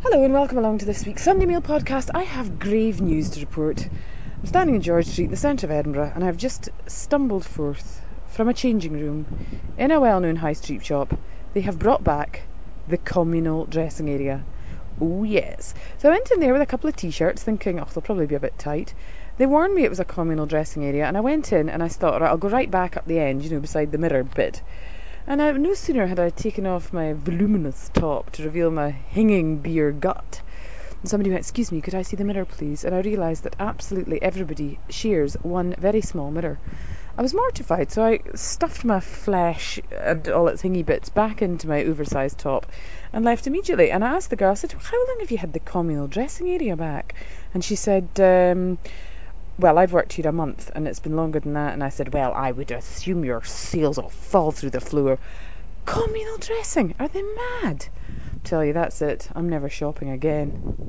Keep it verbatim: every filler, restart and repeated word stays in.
Hello and welcome along to this week's Sunday Meal podcast. I have grave news to report. I'm standing in George Street, the centre of Edinburgh, and I've just stumbled forth from a changing room in a well-known high street shop. They have brought back the communal dressing area. Oh yes. So I went in there with a couple of t-shirts thinking, oh, they'll probably be a bit tight. They warned me it was a communal dressing area, and I went in and I thought, right, I'll go right back up the end, you know, beside the mirror bit. And I, no sooner had I taken off my voluminous top to reveal my hanging beer gut, and somebody went, excuse me, could I see the mirror please? And I realised that absolutely everybody shares one very small mirror. I was mortified, so I stuffed my flesh and all its hingy bits back into my oversized top and left immediately. And I asked the girl, I said, how long have you had the communal dressing area back? And she said, um... well, I've worked here a month and it's been longer than that. And I said, well, I would assume your sales will fall through the floor. Communal dressing? Are they mad? I tell you, that's it. I'm never shopping again.